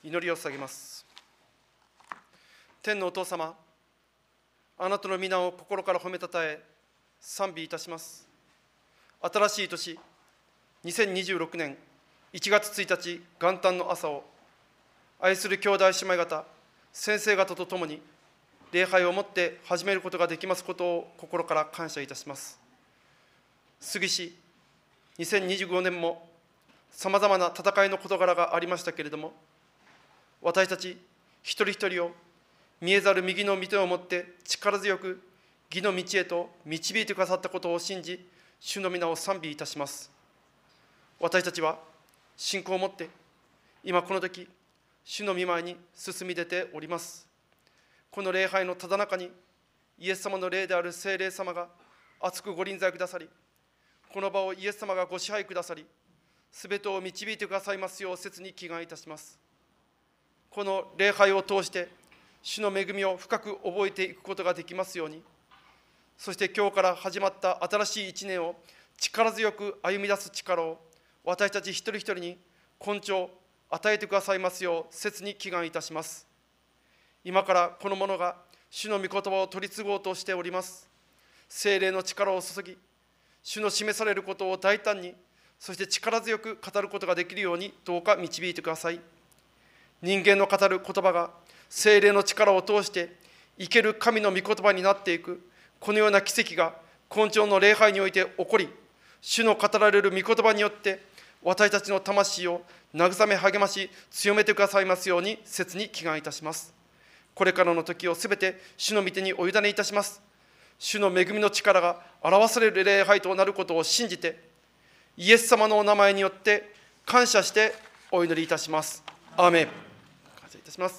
祈りを捧げます。天のお父様、あなたの皆を心から褒めたたえ、賛美いたします。新しい年、2026年1月1日元旦の朝を、愛する兄弟姉妹方、先生方と共に、礼拝をもって始めることができますことを心から感謝いたします。過ぎし、2025年もさまざまな戦いの事柄がありましたけれども、私たち一人一人を見えざる右の御手をもって力強く義の道へと導いてくださったことを信じ、主の皆を賛美いたします。私たちは信仰を持って今この時、主の御前に進み出ております。この礼拝のただ中にイエス様の霊である聖霊様が厚くご臨在くださり、この場をイエス様がご支配くださり、すべてを導いてくださいますよう切に祈願いたします。この礼拝を通して主の恵みを深く覚えていくことができますように、そして今日から始まった新しい一年を力強く歩み出す力を私たち一人一人に根性与えてくださいますよう切に祈願いたします。今からこの者が主の御言葉を取り継ごうとしております。聖霊の力を注ぎ、主の示されることを大胆に、そして力強く語ることができるようにどうか導いてください。人間の語る言葉が聖霊の力を通して生ける神の御言葉になっていく、このような奇跡が今朝の礼拝において起こり、主の語られる御言葉によって私たちの魂を慰め励まし強めてくださいますように切に祈願いたします。これからの時をすべて主の御手にお委ねいたします。主の恵みの力が表される礼拝となることを信じて、イエス様のお名前によって感謝してお祈りいたします。アーメン。感謝いたします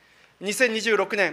。2026年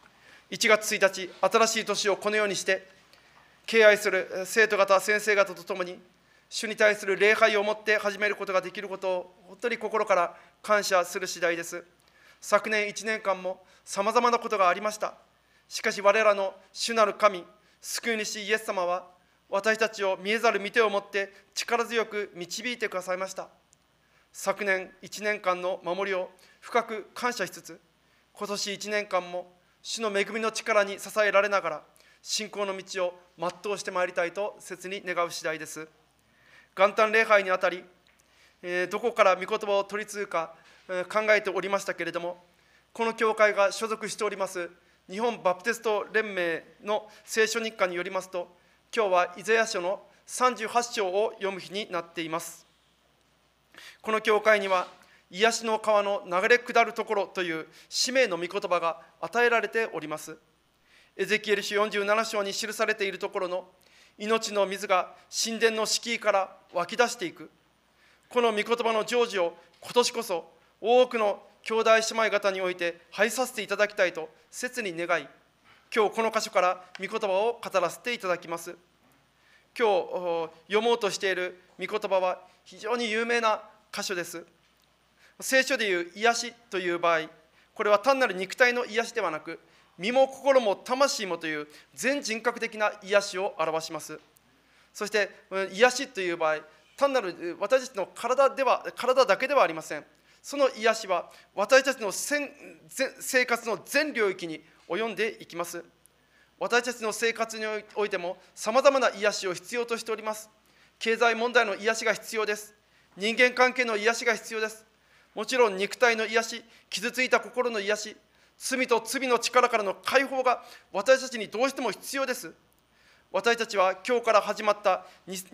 1月1日、新しい年をこのようにして、敬愛する生徒方、先生方とともに、主に対する礼拝をもって始めることができることを、本当に心から感謝する次第です。昨年1年間もさまざまなことがありました。しかし我らの主なる神、救い主イエス様は、私たちを見えざる御手をもって力強く導いてくださいました。昨年1年間の守りを深く感謝しつつ、今年1年間も主の恵みの力に支えられながら、信仰の道を全うしてまいりたいと切に願う次第です。元旦礼拝にあたり、どこから御言葉を取り継ぐか考えておりましたけれども、この教会が所属しております日本バプテスト連盟の聖書日課によりますと、今日はイザヤ書の38章を読む日になっています。この教会には、癒しの川の流れ下るところという使命の御言葉が与えられております。エゼキエル書47章に記されているところの、命の水が神殿の敷居から湧き出していく、この御言葉の成就を今年こそ多くの兄弟姉妹方において拝させていただきたいと切に願い、今日この箇所から御言葉を語らせていただきます。今日読もうとしている御言葉は非常に有名な箇所です。聖書でいう癒しという場合、これは単なる肉体の癒しではなく、身も心も魂もという全人格的な癒しを表します。そして癒しという場合、単なる私たちの体だけではありません。その癒しは私たちの生活の全領域に及んでいきます。私たちの生活においてもさまざまな癒しを必要としております。経済問題の癒しが必要です。人間関係の癒しが必要です。もちろん肉体の癒し、傷ついた心の癒し、罪と罪の力からの解放が私たちにどうしても必要です。私たちは今日から始まった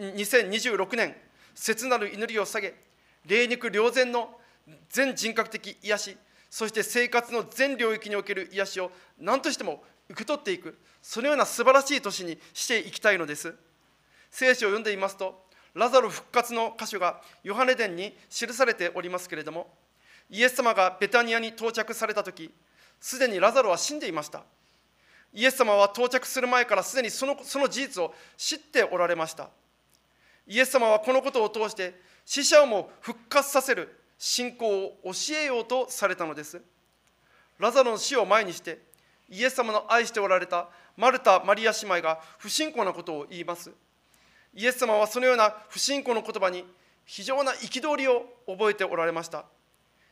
2026年、切なる祈りを下げ、霊肉良善の全人格的癒し、そして生活の全領域における癒しを何としても受け取っていく、そのような素晴らしい年にしていきたいのです。聖書を読んでいますと、ラザロ復活の箇所がヨハネ伝に記されておりますけれども、イエス様がベタニアに到着されたとき、すでにラザロは死んでいました。イエス様は到着する前からすでにその事実を知っておられました。イエス様はこのことを通して死者をも復活させる信仰を教えようとされたのです。ラザロの死を前にしてイエス様の愛しておられたマルタ・マリア姉妹が不信仰なことを言います。イエス様はそのような不信仰の言葉に非常な憤りを覚えておられました。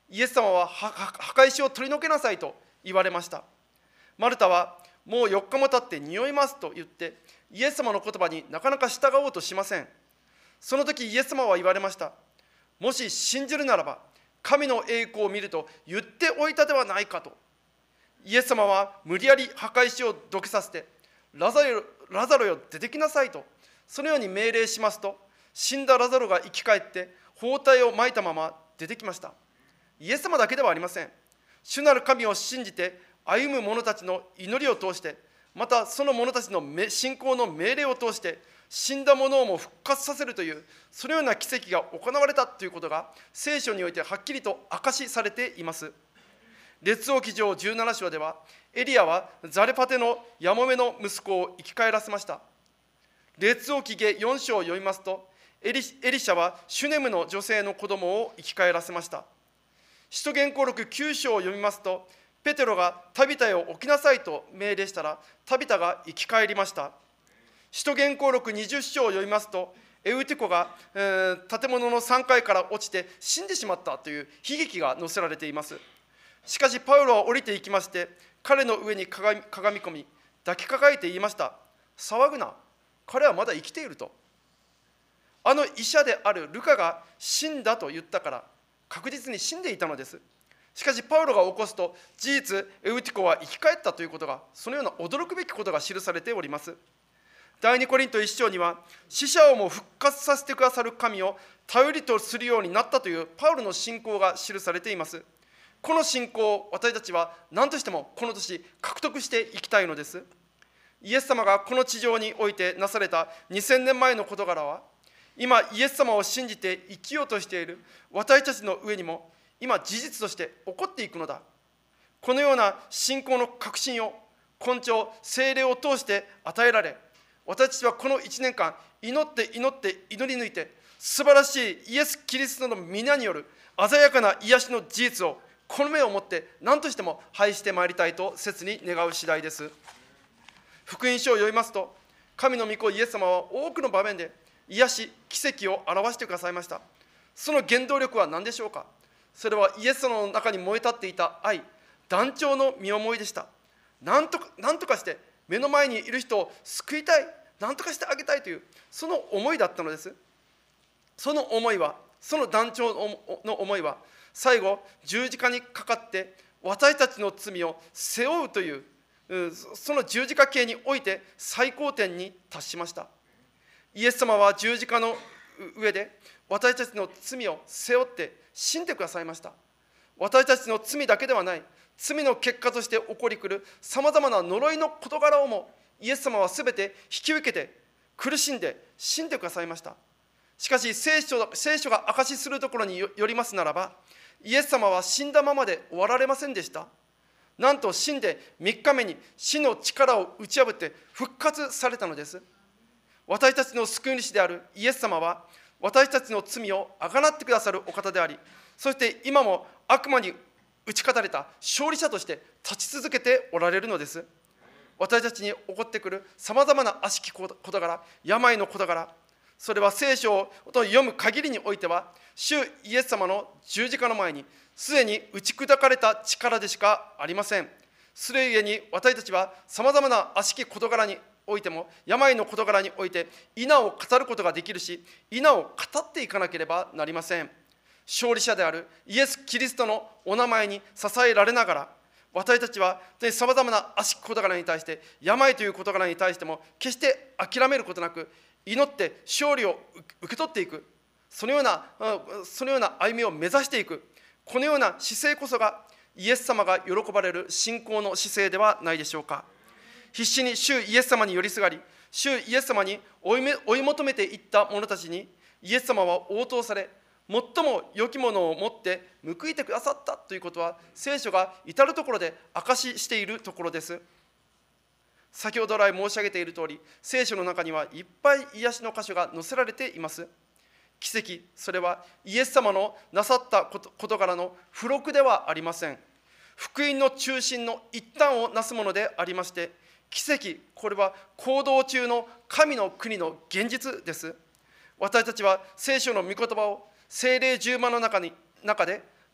イエス様は墓石を取り除けなさいと言われました。マルタはもう4日も経って匂いますと言ってイエス様の言葉になかなか従おうとしません。その時イエス様は言われました。もし信じるならば神の栄光を見ると言っておいたではないかと。イエス様は無理やり墓石をどけさせてラザロよ出てきなさいとそのように命令しますと、死んだラザロが生き返って包帯を巻いたまま出てきました。イエス様だけではありません。主なる神を信じて歩む者たちの祈りを通して、またその者たちの信仰の命令を通して死んだ者をも復活させるという、そのような奇跡が行われたということが聖書においてはっきりと証しされています。列王記上17章では、エリアはザレパテのやもめの息子を生き返らせました。列王記下4章を読みますと、エリシャはシュネムの女性の子供を生き返らせました。使徒言行録9章を読みますと、ペテロがタビタよ起きなさいと命令したら、タビタが生き返りました。使徒言行録20章を読みますと、エウティコが、建物の3階から落ちて死んでしまったという悲劇が載せられています。しかしパウロは降りていきまして、彼の上にかがみ込み抱きかかえて言いました。騒ぐな、彼はまだ生きていると。あの医者であるルカが死んだと言ったから確実に死んでいたのです。しかしパウロが起こすと、事実エウティコは生き返ったということが、そのような驚くべきことが記されております。第2コリント1章には、死者をも復活させてくださる神を頼りとするようになったというパウロの信仰が記されています。この信仰を私たちは何としてもこの年獲得していきたいのです。イエス様がこの地上においてなされた2000年前の事柄は、今イエス様を信じて生きようとしている私たちの上にも今事実として起こっていくのだ。このような信仰の確信を根性聖霊を通して与えられ、私たちはこの1年間祈って祈り抜いて、素晴らしいイエス・キリストの皆による鮮やかな癒しの事実をこの目をもって何としても拝してまいりたいと切に願う次第です。福音書を読みますと、神の御子イエス様は多くの場面で癒し奇跡を表してくださいました。その原動力は何でしょうか。それはイエス様の中に燃え立っていた愛、断腸の身思いでした。なんとかして目の前にいる人を救いたい、なんとかしてあげたいというその思いだったのです。その思いは、その断腸の思いは最後十字架にかかって私たちの罪を背負うという、その十字架刑において最高点に達しました。イエス様は十字架の上で私たちの罪を背負って死んでくださいました。私たちの罪だけではない、罪の結果として起こりくるさまざまな呪いの事柄をもイエス様はすべて引き受けて苦しんで死んでくださいました。しかし聖書が証しするところによりますならば、イエス様は死んだままで終わられませんでした。なんと死んで3日目に死の力を打ち破って復活されたのです。私たちの救い主であるイエス様は私たちの罪をあがなってくださるお方であり、そして今も悪魔に打ち勝たれた勝利者として立ち続けておられるのです。私たちに起こってくるさまざまな悪しき事柄、病の事柄、それは聖書を読む限りにおいては、主イエス様の十字架の前にすでに打ち砕かれた力でしかありません。それゆえに私たちはさまざまな悪しき事柄においても、病の事柄において否を語ることができるし、否を語っていかなければなりません。勝利者であるイエス・キリストのお名前に支えられながら、私たちはさまざまな悪しき事柄に対して、病という事柄に対しても決して諦めることなく、祈って勝利を受け取っていく、そのような歩みを目指していく、このような姿勢こそがイエス様が喜ばれる信仰の姿勢ではないでしょうか。必死に主イエス様に寄りすがり、主イエス様に追い求めていった者たちに、イエス様は応答され、最も良きものを持って報いてくださったということは、聖書が至るところで証ししているところです。先ほど来申し上げている通り、聖書の中にはいっぱい癒しの箇所が載せられています。奇跡、それはイエス様のなさった事柄の付録ではありません。福音の中心の一端をなすものでありまして、奇跡、これは行動中の神の国の現実です。私たちは聖書の御言葉を聖霊充満の中で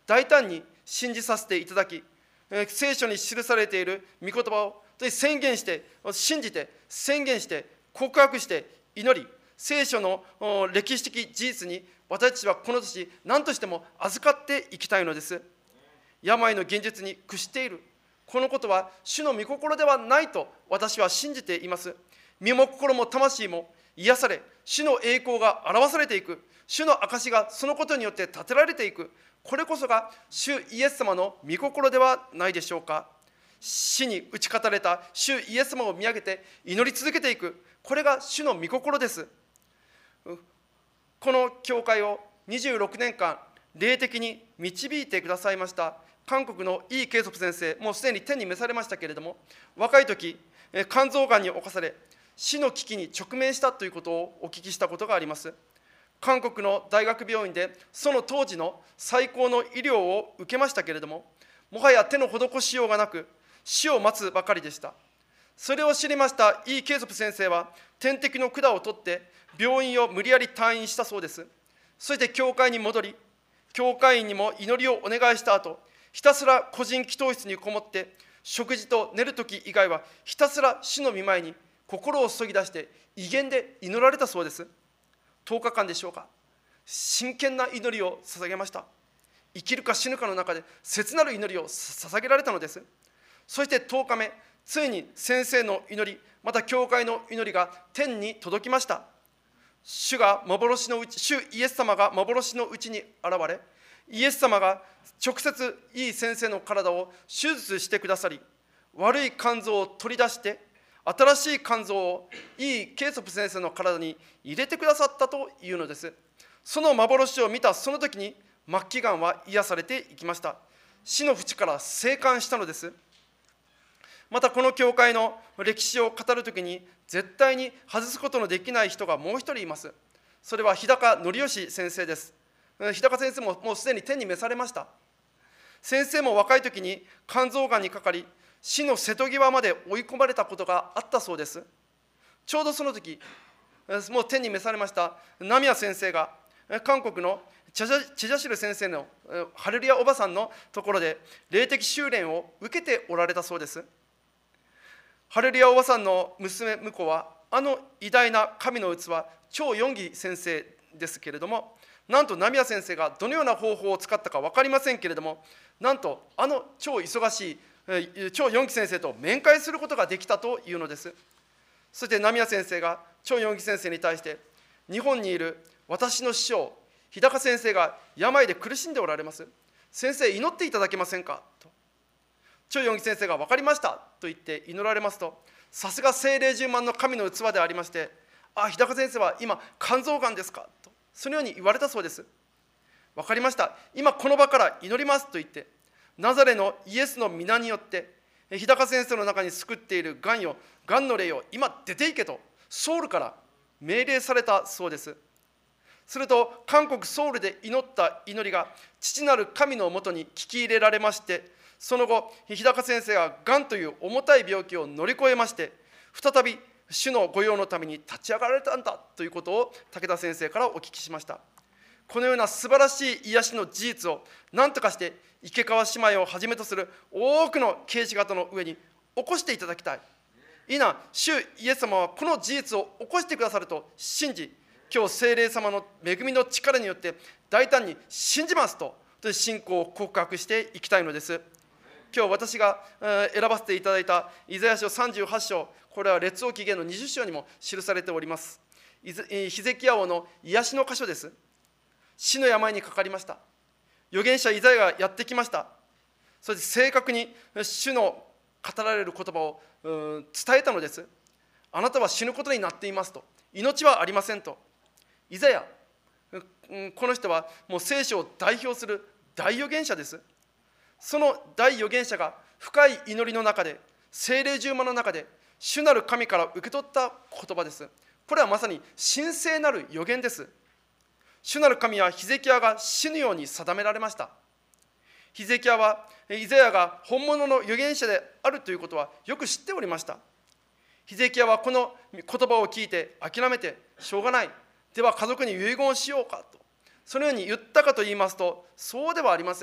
大胆に信じさせていただき、聖書に記されている御言葉を宣言して、信じて、宣言して、告白して、祈り、聖書の歴史的事実に私たちはこの年何としても預かっていきたいのです。病の現実に屈している、このことは主の御心ではないと私は信じています。身も心も魂も癒され、主の栄光が表されていく、主の証がそのことによって立てられていく、これこそが主イエス様の御心ではないでしょうか。死に打ち勝たれた主イエス様を見上げて祈り続けていく、これが主の御心です。この教会を26年間霊的に導いてくださいました韓国のイ・ケイソプ先生、もうすでに天に召されましたけれども、若い時肝臓がんに侵され死の危機に直面したということをお聞きしたことがあります。韓国の大学病院でその当時の最高の医療を受けましたけれども、もはや手の施しようがなく死を待つばかりでした。それを知りましたイ・ケイソプ先生は点滴の管を取って病院を無理やり退院したそうです。そして教会に戻り、教会員にも祈りをお願いした後、ひたすら個人祈祷室にこもって食事と寝るとき以外はひたすら主の御前に心を注ぎ出して威厳で祈られたそうです。10日間でしょうか、真剣な祈りを捧げました。生きるか死ぬかの中で切なる祈りを捧げられたのです。そして10日目、ついに先生の祈り、また教会の祈りが天に届きました。主イエス様が幻のうちに現れ、イエス様が直接いい先生の体を手術してくださり、悪い肝臓を取り出して新しい肝臓をいいケイソプ先生の体に入れてくださったというのです。その幻を見たその時に末期がんは癒されていきました。死の淵から生還したのです。またこの教会の歴史を語るときに絶対に外すことのできない人がもう一人います。それは日高則義先生です。日高先生ももうすでに天に召されました。先生も若い時に肝臓がんにかかり、死の瀬戸際まで追い込まれたことがあったそうです。ちょうどその時、もう天に召されましたナミヤ先生が韓国のチェジャシル先生のハレルヤおばさんのところで霊的修練を受けておられたそうです。ハレルヤおばさんの娘婿はあの偉大な神の器、張ヨンギ先生ですけれども、なんとナミヤ先生がどのような方法を使ったか分かりませんけれども、なんとあの超忙しい張ヨンギ先生と面会することができたというのです。そしてナミヤ先生が張ヨンギ先生に対して、日本にいる私の師匠日高先生が病で苦しんでおられます。先生祈っていただけませんかと。張ヨンギ先生が分かりましたと言って祈られますと、さすが聖霊充満の神の器でありまして、日高先生は今肝臓がんですかと、そのように言われたそうです。分かりました、今この場から祈りますと言って、ナザレのイエスの皆によって日高先生の中に救っているがんの霊を今出ていけとソウルから命令されたそうです。すると韓国ソウルで祈った祈りが父なる神のもとに聞き入れられまして、その後日高先生ががんという重たい病気を乗り越えまして、再び主の御用のために立ち上がられたんだということを武田先生からお聞きしました。このような素晴らしい癒しの事実を何とかして池川姉妹をはじめとする多くの啓示型の上に起こしていただきたい。いいな、主イエス様はこの事実を起こしてくださると信じ、今日聖霊様の恵みの力によって大胆に信じますと信仰を告白していきたいのです。今日私が選ばせていただいたイザヤ書38章、これは列王記下の20章にも記されております。ヒゼキヤ王の癒しの箇所です。死の病にかかりました。預言者イザヤがやってきました。そして正確に主の語られる言葉を伝えたのです。あなたは死ぬことになっていますと、命はありませんと。イザヤ、この人はもう聖書を代表する大預言者です。その大預言者が深い祈りの中で、聖霊充満の中で主なる神から受け取った言葉です。これはまさに神聖なる預言です。主なる神はヒゼキヤが死ぬように定められました。ヒゼキヤはイザヤが本物の預言者であるということはよく知っておりました。ヒゼキヤはこの言葉を聞いて諦めてしょうがない、では家族に遺言をしようかと、そのように言ったかと言いますと、そうではありません。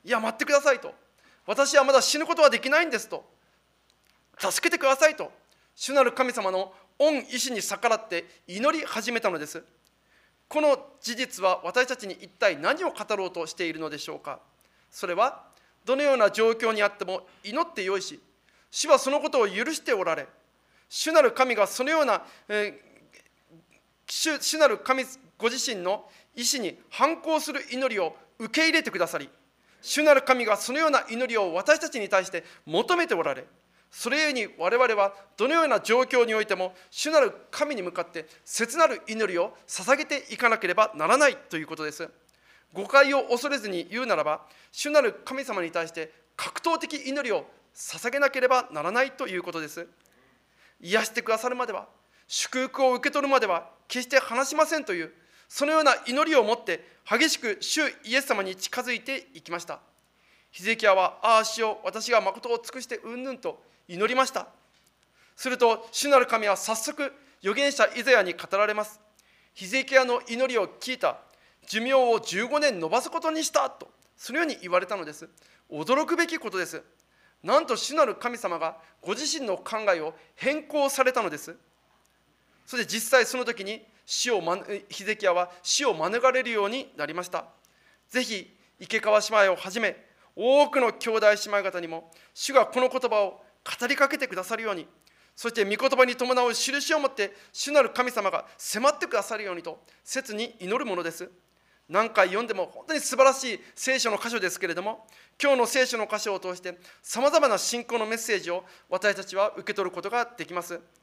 いや待ってくださいと、私はまだ死ぬことはできないんですと、助けてくださいと主なる神様の御意志に逆らって祈り始めたのです。この事実は私たちに一体何を語ろうとしているのでしょうか。それはどのような状況にあっても祈ってよいし、主はそのことを許しておられ、主なる神がそのような、主なる神ご自身の意志に反抗する祈りを受け入れてくださり、主なる神がそのような祈りを私たちに対して求めておられ、それゆえに我々はどのような状況においても主なる神に向かって切なる祈りを捧げていかなければならないということです。誤解を恐れずに言うならば、主なる神様に対して格闘的祈りを捧げなければならないということです。癒してくださるまでは、祝福を受け取るまでは決して離しませんという、そのような祈りを持って激しく主イエス様に近づいていきました。ヒゼキヤは、ああ主よ、私が誠を尽くしてうんぬんと祈りました。すると主なる神は早速預言者イザヤに語られます。ヒゼキヤの祈りを聞いた。寿命を15年延ばすことにしたと、そのように言われたのです。驚くべきことです。なんと主なる神様がご自身の考えを変更されたのです。そして実際その時にヒゼキヤは死を免れるようになりました。ぜひ池川姉妹をはじめ多くの兄弟姉妹方にも主がこの言葉を語りかけてくださるように、そして御言葉に伴う印をもって主なる神様が迫ってくださるようにと切に祈るものです。何回読んでも本当に素晴らしい聖書の箇所ですけれども、今日の聖書の箇所を通してさまざまな信仰のメッセージを私たちは受け取ることができます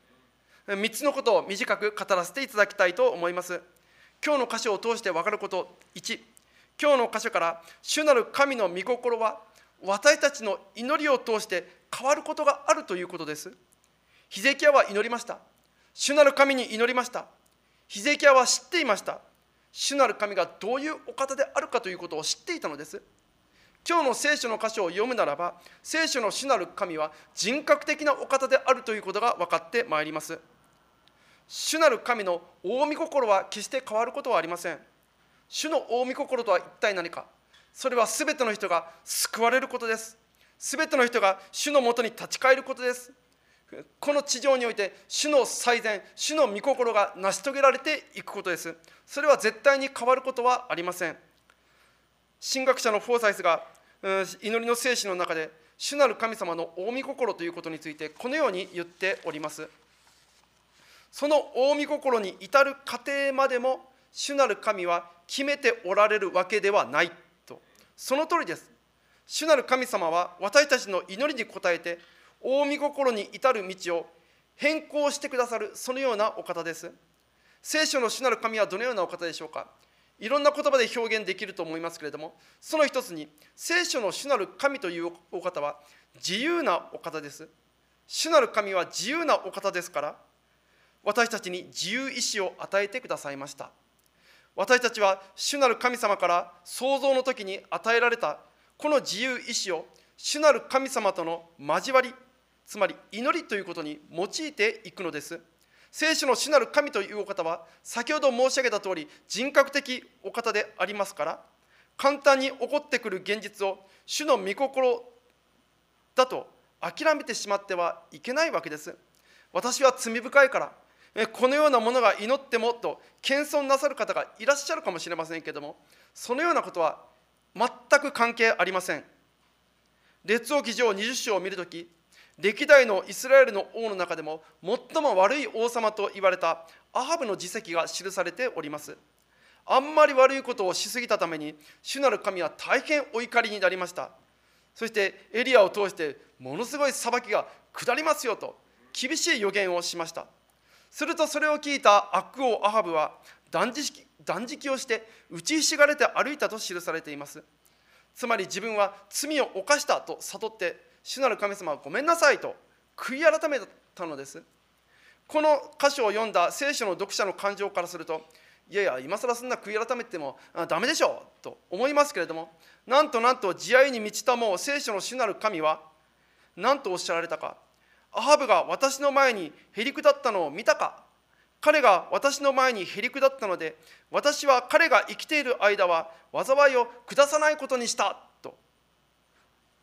。3つのことを短く語らせていただきたいと思います。今日の箇所を通して分かること。1、今日の箇所から主なる神の御心は私たちの祈りを通して変わることがあるということです。ヒゼキヤは祈りました。主なる神に祈りました。ヒゼキヤは知っていました。主なる神がどういうお方であるかということを知っていたのです。今日の聖書の箇所を読むならば、聖書の主なる神は人格的なお方であるということが分かってまいります。主なる神の大御心は決して変わることはありません。主の大御心とは一体何か。それはすべての人が救われることです。すべての人が主のもとに立ち返ることです。この地上において主の最善、主の御心が成し遂げられていくことです。それは絶対に変わることはありません。神学者のフォーサイスが祈りの聖詩の中で主なる神様の大御心ということについてこのように言っております。その大御心に至る過程までも主なる神は決めておられるわけではないと。その通りです。主なる神様は私たちの祈りに応えて大御心に至る道を変更してくださる、そのようなお方です。聖書の主なる神はどのようなお方でしょうか。いろんな言葉で表現できると思いますけれども、その一つに聖書の主なる神というお方は自由なお方です。主なる神は自由なお方ですから、私たちに自由意志を与えてくださいました。私たちは主なる神様から創造の時に与えられたこの自由意志を主なる神様との交わり、つまり祈りということに用いていくのです。聖書の主なる神というお方は先ほど申し上げた通り人格的お方でありますから、簡単に起こってくる現実を主の御心だと諦めてしまってはいけないわけです。私は罪深いからこのようなものが祈ってもと謙遜なさる方がいらっしゃるかもしれませんけれども、そのようなことは全く関係ありません。列王記上20章を見るとき、歴代のイスラエルの王の中でも最も悪い王様と言われたアハブの事績が記されております。あんまり悪いことをしすぎたために主なる神は大変お怒りになりました。そしてエリアを通してものすごい裁きが下りますよと厳しい予言をしました。するとそれを聞いた悪王アハブは断食をして打ちひしがれて歩いたと記されています。つまり自分は罪を犯したと悟って主なる神様はごめんなさいと悔い改めたのです。この箇所を読んだ聖書の読者の感情からすると、いやいや今更そんな悔い改めてもダメでしょと思いますけれども、なんと慈愛に満ちたもう聖書の主なる神は何とおっしゃられたか。アハブが私の前にへり下ったのを見たか。彼が私の前にへり下ったので、私は彼が生きている間は災いを下さないことにしたと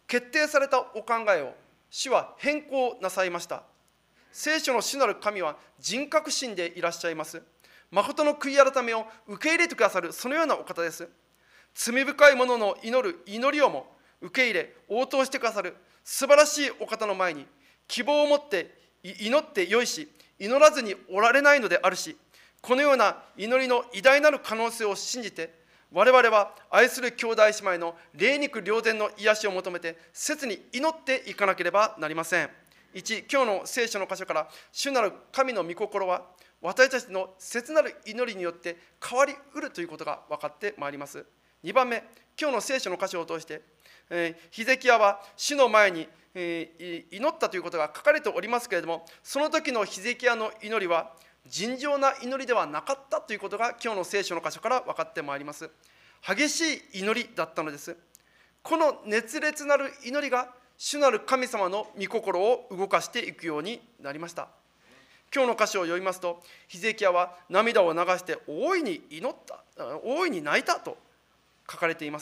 決定されたお考えを主は変更なさいました。聖書の主なる神は人格心でいらっしゃいます。誠の悔い改めを受け入れてくださる、そのようなお方です。罪深い者の祈る祈りをも受け入れ応答してくださる素晴らしいお方の前に、希望を持って祈ってよいし、祈らずにおられないのであるし、このような祈りの偉大なる可能性を信じて、我々は愛する兄弟姉妹の霊肉良善の癒しを求めて切に祈っていかなければなりません。1、今日の聖書の箇所から、主なる神の御心は私たちの切なる祈りによって変わりうるということが分かってまいります。2番目、今日の聖書の箇所を通して、ヒゼキヤは主の前に祈ったということが書かれておりますけれども、その時のヒゼキヤの祈りは尋常な祈りではなかったということが今日の聖書の箇所から分かってまいります。激しい祈りだったのです。この熱烈なる祈りが主なる神様の御心を動かしていくようになりました。今日の箇所を読みますと、ヒゼキヤは涙を流して大いに祈った、大いに泣いたと書かれています。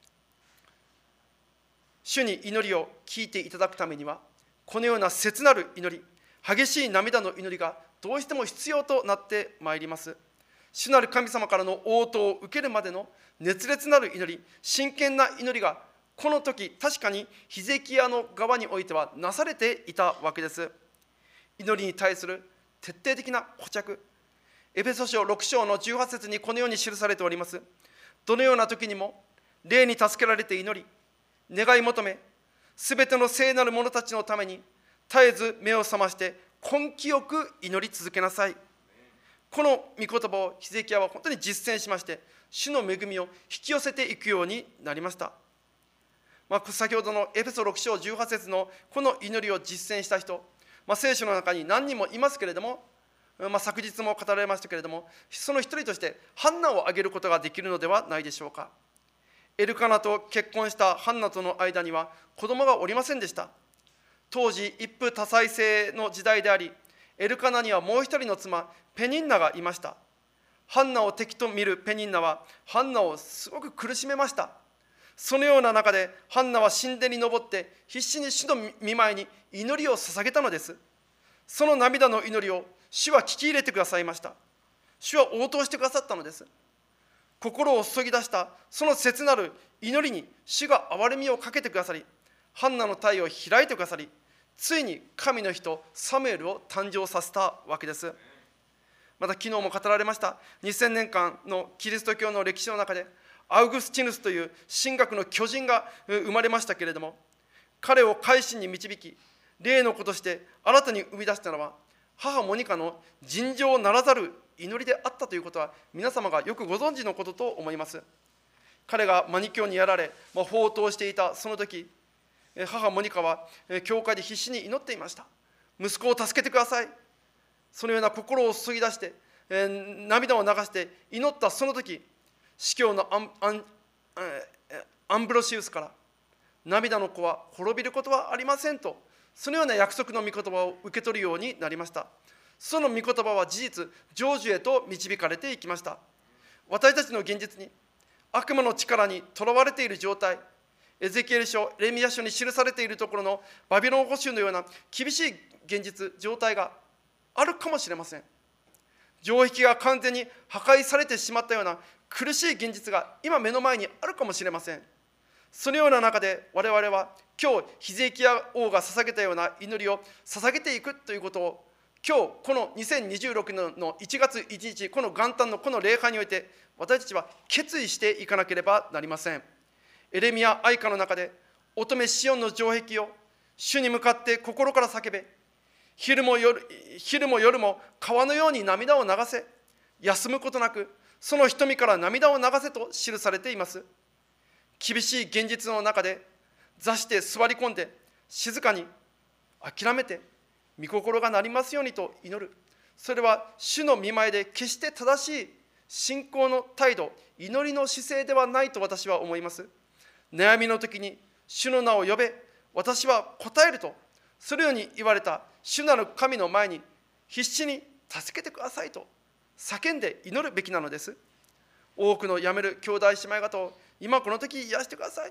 主に祈りを聞いていただくためには、このような切なる祈り、激しい涙の祈りがどうしても必要となってまいります。主なる神様からの応答を受けるまでの熱烈なる祈り、真剣な祈りがこの時確かにヒゼキヤの側においてはなされていたわけです。祈りに対する徹底的な保着、エペソ書6章の18節にこのように記されております。どのような時にも霊に助けられて祈り、願い求め、すべての聖なる者たちのために絶えず目を覚まして根気よく祈り続けなさい。この御言葉をヒゼキヤは本当に実践しまして、主の恵みを引き寄せていくようになりました。先ほどのエペソ6章18節のこの祈りを実践した人、聖書の中に何人もいますけれども、昨日も語られましたけれども、その一人としてハンナを挙げることができるのではないでしょうか。エルカナと結婚したハンナとの間には子供がおりませんでした。当時一夫多妻制の時代であり、エルカナにはもう一人の妻ペニンナがいました。ハンナを敵と見るペニンナはハンナをすごく苦しめました。そのような中でハンナは神殿に登って必死に主の御前に祈りを捧げたのです。その涙の祈りを主は聞き入れてくださいました。主は応答してくださったのです。心を注ぎ出したその切なる祈りに主が憐れみをかけてくださり、ハンナの体を開いてくださり、ついに神の人サムエルを誕生させたわけです。また昨日も語られました2000年間のキリスト教の歴史の中で、アウグスチヌスという神学の巨人が生まれましたけれども、彼を改心に導き、霊の子として新たに生み出したのは母モニカの尋常ならざる祈りであったということは皆様がよくご存知のことと思います。彼が魔ニ教にやられ、放蕩していたその時、母モニカは教会で必死に祈っていました。息子を助けてください。そのような心を注ぎ出して、涙を流して祈ったその時、司教のアンブロシウスから涙の子は滅びることはありませんと、そのような約束の御言葉を受け取るようになりました。その御言葉は事実、成就へと導かれていきました。私たちの現実に悪魔の力にとらわれている状態、エゼキエル書、エレミヤ書に記されているところのバビロン捕囚のような厳しい現実、状態があるかもしれません。城壁が完全に破壊されてしまったような苦しい現実が今目の前にあるかもしれません。そのような中で我々は今日ヒゼキヤ王が捧げたような祈りを捧げていくということを、今日この2026年の1月1日、この元旦のこの礼拝において私たちは決意していかなければなりません。エレミヤ哀歌の中で、乙女シオンの城壁を主に向かって心から叫べ、昼も夜も川のように涙を流せ、休むことなくその瞳から涙を流せと記されています。厳しい現実の中で座して座り込んで静かに諦めて御心がなりますようにと祈る。それは主の御前で決して正しい信仰の態度、祈りの姿勢ではないと私は思います。悩みの時に主の名を呼べ、私は答えると、そのように言われた主なる神の前に必死に助けてくださいと叫んで祈るべきなのです。多くの辞める兄弟姉妹方を今この時癒してください。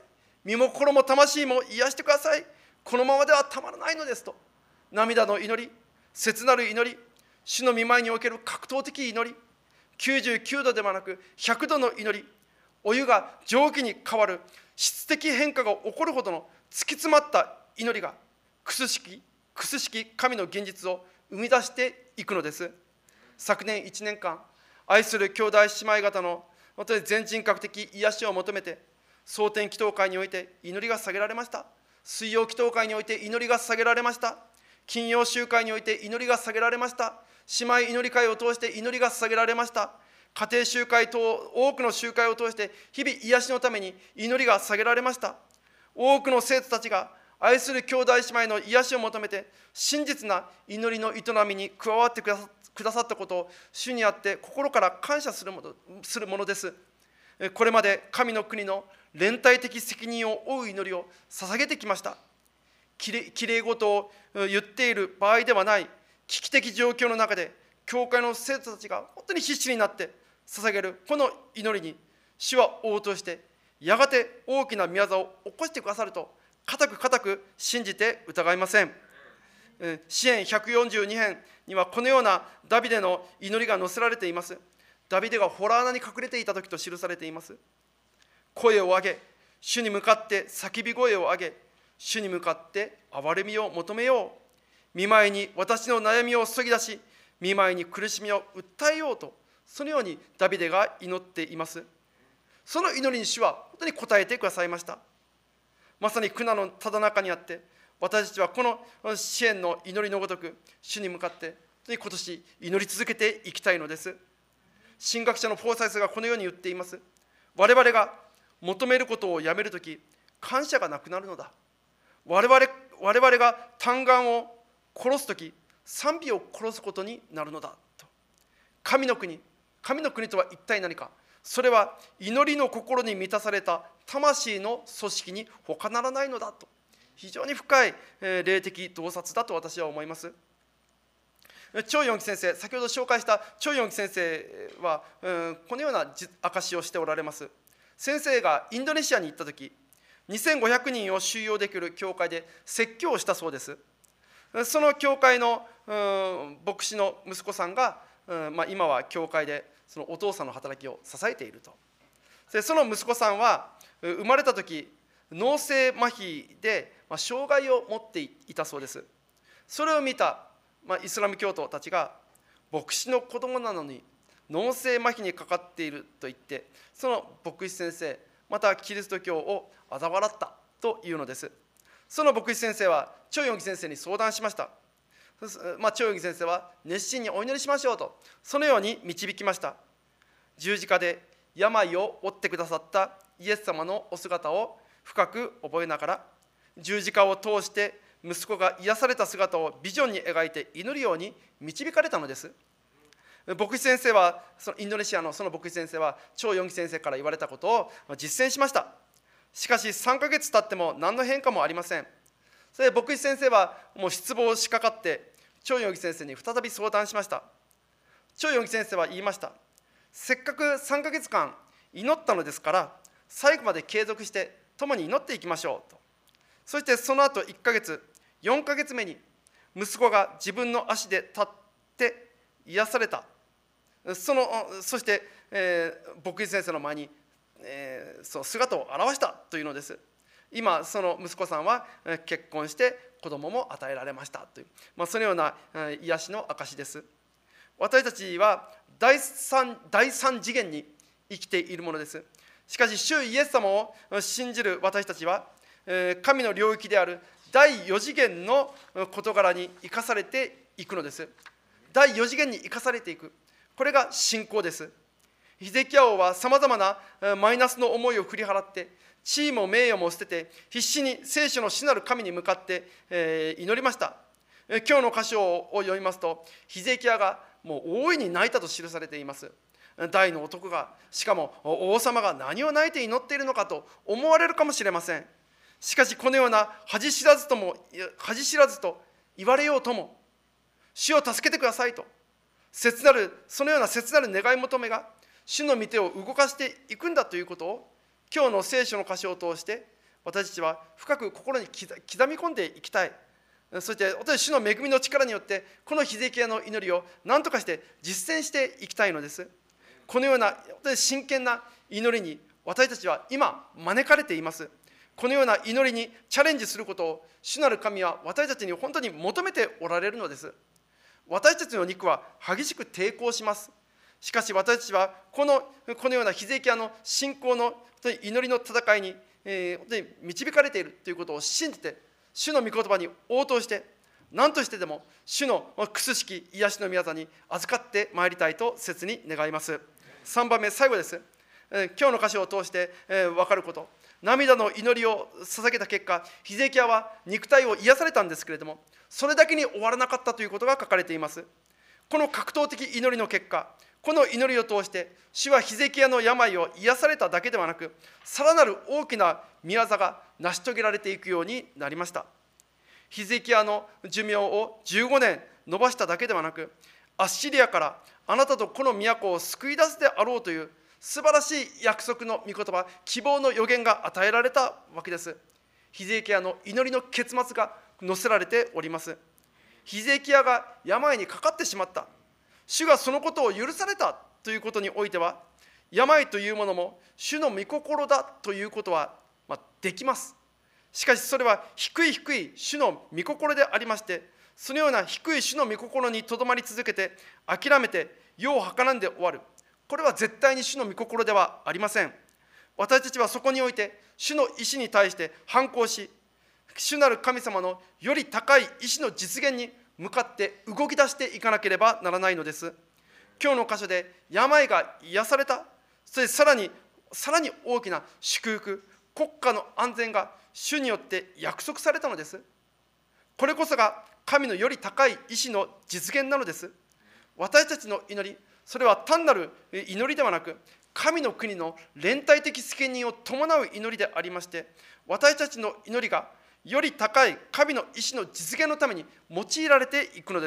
身も心も魂も癒してください。このままではたまらないのですと、涙の祈り、切なる祈り、主の御前における格闘的祈り、99度ではなく100度の祈り、お湯が蒸気に変わる質的変化が起こるほどの突き詰まった祈りが、くすしき神の現実を生み出していくのです。昨年1年間、愛する兄弟姉妹方の本当に全人格的癒しを求めて、蒼天祈祷会において祈りが下げられました。水曜祈祷会において祈りが下げられました。金曜集会において祈りが下げられました。姉妹祈り会を通して祈りが下げられました。家庭集会等多くの集会を通して日々癒しのために祈りが下げられました。多くの生徒たちが愛する兄弟姉妹の癒しを求めて真実な祈りの営みに加わってくださったことを主にあって心から感謝するものです。これまで神の国の連帯的責任を負う祈りを捧げてきました。きれい事を言っている場合ではない危機的状況の中で、教会の生徒たちが本当に必死になって捧げるこの祈りに、主は応答してやがて大きな宮座を起こしてくださると固く信じて疑いません。詩編142編にはこのようなダビデの祈りが載せられています。ダビデが洞穴に隠れていた時と記されています。声を上げ、主に向かって叫び声を上げ、主に向かって憐れみを求めよう。御前に私の悩みを注ぎ出し、御前に苦しみを訴えようと、そのようにダビデが祈っています。その祈りに主は本当に応えてくださいました。まさに苦難のただ中にあって、私たちはこの支援の祈りのごとく、主に向かって本当に今年祈り続けていきたいのです。神学者のフォーサイスがこのように言っています。我々が求めることをやめるとき、感謝がなくなるのだ。我々が嘆願を殺すとき、賛美を殺すことになるのだと。神の国とは一体何か。それは祈りの心に満たされた魂の組織に他ならないのだと。非常に深い霊的洞察だと私は思います。張ヨンキ先生、先ほど紹介した張ヨンキ先生は、このような証しをしておられます。先生がインドネシアに行ったとき、2500人を収容できる教会で説教をしたそうです。その教会の牧師の息子さんが、今は教会でそのお父さんの働きを支えていると。でその息子さんは生まれたとき脳性麻痺で障害を持っていたそうです。それを見たイスラム教徒たちが、牧師の子供なのに脳性麻痺にかかっていると言って、その牧師先生またキリスト教を嘲笑ったというのです。その牧師先生はチョヨンギ先生に相談しました。チョヨンギ先生は熱心にお祈りしましょうと、そのように導きました。十字架で病を負ってくださったイエス様のお姿を深く覚えながら、十字架を通して息子が癒された姿をビジョンに描いて祈るように導かれたのです。牧師先生は、そのインドネシアのその牧師先生はチョヨンギ先生から言われたことを実践しました。しかし3ヶ月経っても何の変化もありません。それで牧師先生はもう失望しかかってチョヨンギ先生に再び相談しました。チョヨンギ先生は言いました。せっかく3ヶ月間祈ったのですから、最後まで継続して共に祈っていきましょうと。そしてその後1ヶ月、4ヶ月目に息子が自分の足で立って癒された。そして、牧師先生の前に、姿を現したというのです。今その息子さんは結婚して子供も与えられましたという、そのような癒しの証です。私たちは第三次元に生きているものです。しかし主イエス様を信じる私たちは、神の領域である第4次元の事柄に生かされていくのです。第4次元に生かされていく、これが信仰です。ヒゼキヤ王はさまざまなマイナスの思いを振り払って、地位も名誉も捨てて必死に聖書の主なる神に向かって祈りました。今日の箇所を読みますと、ヒゼキヤがもう大いに泣いたと記されています。大の男が、しかも王様が何を泣いて祈っているのかと思われるかもしれません。しかしこのような恥知らずと言われようとも、主を助けてくださいとそのような切なる願い求めが主の御手を動かしていくんだということを、今日の聖書の箇所を通して私たちは深く心に刻み込んでいきたい。そして本当に主の恵みの力によってこのヒゼキヤの祈りを何とかして実践していきたいのです。このような本当に真剣な祈りに私たちは今招かれています。このような祈りにチャレンジすることを主なる神は私たちに本当に求めておられるのです。私たちの肉は激しく抵抗します。しかし私たちはこのようなヒゼキヤの信仰の祈りの戦いに本当に導かれているということを信じて、主の御言葉に応答して、何としてでも主の苦しき癒しの御業に預かってまいりたいと切に願います。3番目、最後です。今日の箇所を通して分かること、涙の祈りを捧げた結果、ヒゼキヤは肉体を癒されたんですけれども、それだけに終わらなかったということが書かれています。この格闘的祈りの結果、この祈りを通して主はヒゼキヤの病を癒されただけではなく、さらなる大きな御業が成し遂げられていくようになりました。ヒゼキヤの寿命を15年延ばしただけではなく、アッシリアからあなたとこの都を救い出すであろうという素晴らしい約束の御言葉、希望の予言が与えられたわけです。ヒゼキヤの祈りの結末が載せられております。ヒゼキヤが病にかかってしまった、主がそのことを許されたということにおいては、病というものも主の御心だということはできます。しかしそれは低い主の御心でありまして、そのような低い主の御心にとどまり続けて諦めて世をはからんで終わる、これは絶対に主の御心ではありません。私たちはそこにおいて主の意志に対して反抗し、主なる神様のより高い意志の実現に向かって動き出していかなければならないのです。今日の箇所で病が癒された、そしてさらに大きな祝福、国家の安全が主によって約束されたのです。これこそが神のより高い意志の実現なのです。私たちの祈り、それは単なる祈りではなく、神の国の連帯的責任を伴う祈りでありまして、私たちの祈りがより高い神の意志の実現のために用いられていくのです。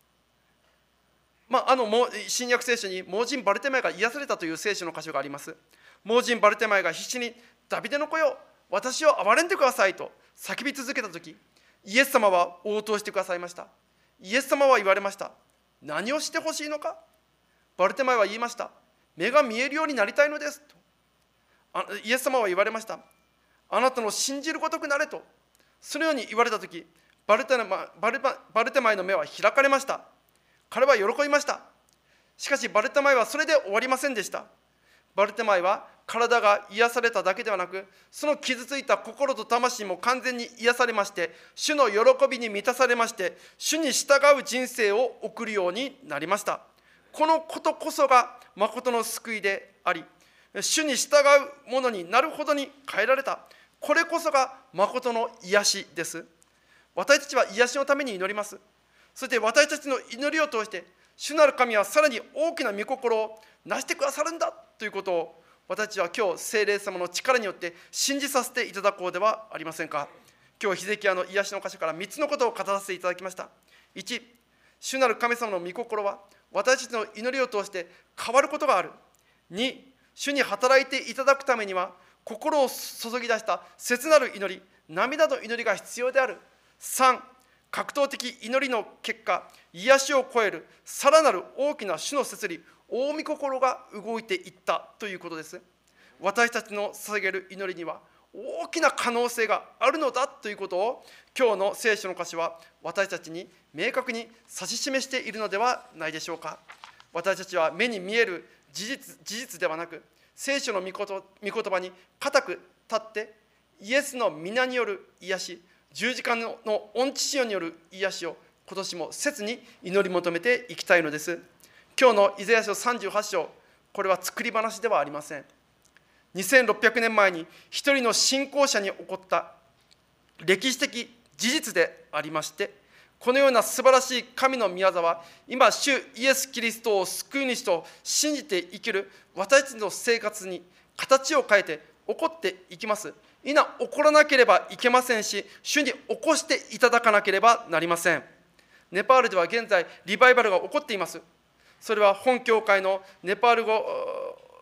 新約聖書に盲人バルテマイが癒されたという聖書の箇所があります。盲人バルテマイが必死にダビデの子よ、私を憐れんでくださいと叫び続けたとき、イエス様は応答してくださいました。イエス様は言われました。何をしてほしいのか。バルテマイは言いました。目が見えるようになりたいのですと。イエス様は言われました。あなたの信じるごとくなれと。そのように言われたとき、バルテマイの目は開かれました。彼は喜びました。しかしバルテマイはそれで終わりませんでした。バルテマイは体が癒されただけではなく、その傷ついた心と魂も完全に癒されまして、主の喜びに満たされまして、主に従う人生を送るようになりました。このことこそが誠の救いであり、主に従うものになるほどに変えられた、これこそが誠の癒しです。私たちは癒しのために祈ります。そして私たちの祈りを通して、主なる神はさらに大きな御心をなしてくださるんだということを、私たちは今日聖霊様の力によって信じさせていただこうではありませんか。今日ヒゼキヤの癒しの箇所から3つのことを語らせていただきました。1、主なる神様の御心は私たちの祈りを通して変わることがある。2、主に働いていただくためには心を注ぎ出した切なる祈り、涙の祈りが必要である。3、格闘的祈りの結果、癒しを超えるさらなる大きな主の摂理、大御心が動いていったということです。私たちの捧げる祈りには大きな可能性があるのだということを、今日の聖書の箇所は私たちに明確に指し示しているのではないでしょうか。私たちは目に見える事実ではなく、聖書の御言葉に固く立って、イエスの皆による癒し、十字架の御父よによる癒しを今年も切に祈り求めていきたいのです。今日のイザヤ書38章、これは作り話ではありません。2600年前に一人の信仰者に起こった歴史的事実でありまして、このような素晴らしい神の御業は今、主イエス・キリストを救い主と信じて生きる私たちの生活に形を変えて起こっていきます。今起こらなければいけませんし、主に起こしていただかなければなりません。ネパールでは現在リバイバルが起こっています。それは本教会のネパール語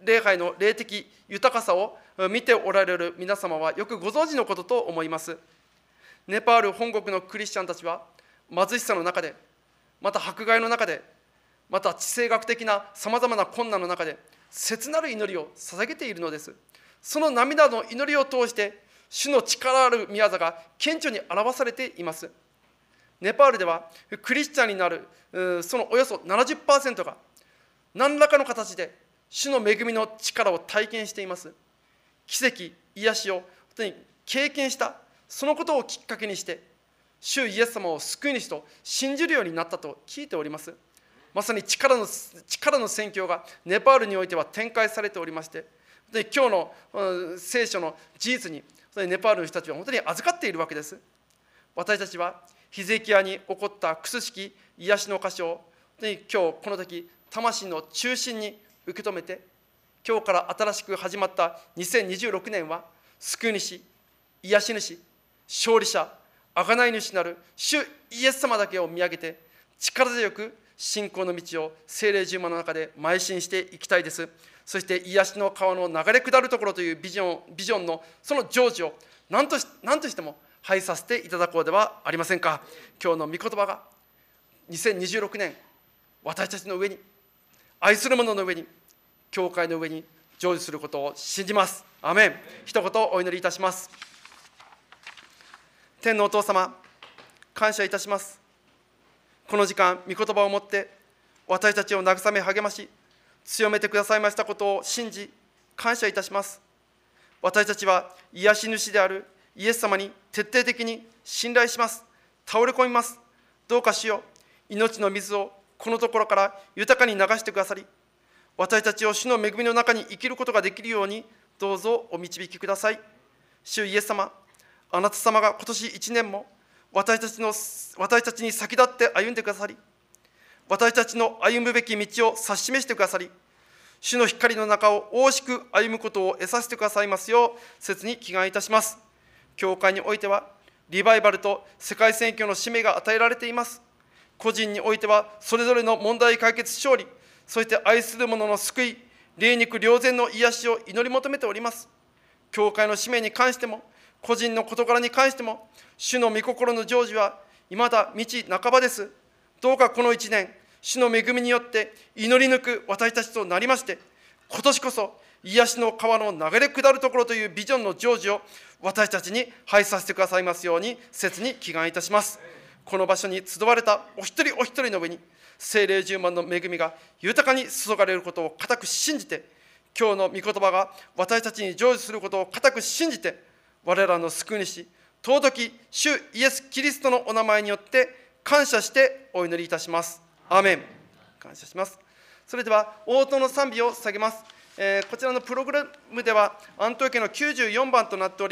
礼拝の霊的豊かさを見ておられる皆様はよくご存知のことと思います。ネパール本国のクリスチャンたちは貧しさの中で、また迫害の中で、また地政学的なさまざまな困難の中で切なる祈りを捧げているのです。その涙の祈りを通して主の力ある御業が顕著に表されています。ネパールではクリスチャンになるそのおよそ 70% が何らかの形で主の恵みの力を体験しています。奇跡、癒しを本当に経験した、そのことをきっかけにして主イエス様を救い主と信じるようになったと聞いております。まさに力の宣教がネパールにおいては展開されておりまして、今日の聖書の事実にネパールの人たちは本当に預かっているわけです。私たちはヒゼキヤに起こった苦しき癒しの箇所を本当に今日この時魂の中心に受け止めて、今日から新しく始まった2026年は救い主、癒し主、勝利者、贖い主なる主イエス様だけを見上げて、力強く信仰の道を聖霊充満の中で邁進していきたいです。そして癒しの川の流れ下るところというビジョンのその成就を何としても拝させていただこうではありませんか。今日の御言葉が2026年、私たちの上に、愛する者の上に、教会の上に成就することを信じます。アーメン。一言お祈りいたします。天のお父様、感謝いたします。この時間、御言葉をもって私たちを慰め励まし、強めてくださいましたことを信じ、感謝いたします。私たちは癒し主であるイエス様に徹底的に信頼します。倒れ込みます。どうか主よ、命の水をこのところから豊かに流してくださり、私たちを主の恵みの中に生きることができるように、どうぞお導きください。主イエス様、あなた様が今年1年も私たちに先立って歩んでくださり、私たちの歩むべき道を指し示してくださり、主の光の中を大しく歩むことを得させてくださいますよう、切に祈願いたします。教会においては、リバイバルと世界宣教の使命が与えられています。個人においては、それぞれの問題解決勝利、そして愛する者の救い、霊肉良善の癒しを祈り求めております。教会の使命に関しても、個人の事柄に関しても、主の御心の成就は未だ道半ばです。どうかこの1年、主の恵みによって祈り抜く私たちとなりまして、今年こそ癒しの川の流れ下るところというビジョンの成就を私たちに拝させてくださいますように、切に祈願いたします。この場所に集われたお一人お一人の上に、聖霊充満の恵みが豊かに注がれることを固く信じて、今日の御言葉が私たちに成就することを固く信じて、我らの救い主、尊き主イエス・キリストのお名前によって感謝してお祈りいたします。アーメン。感謝します。それでは応答の賛美を捧げます。こちらのプログラムではアントニオ家の94番となっております。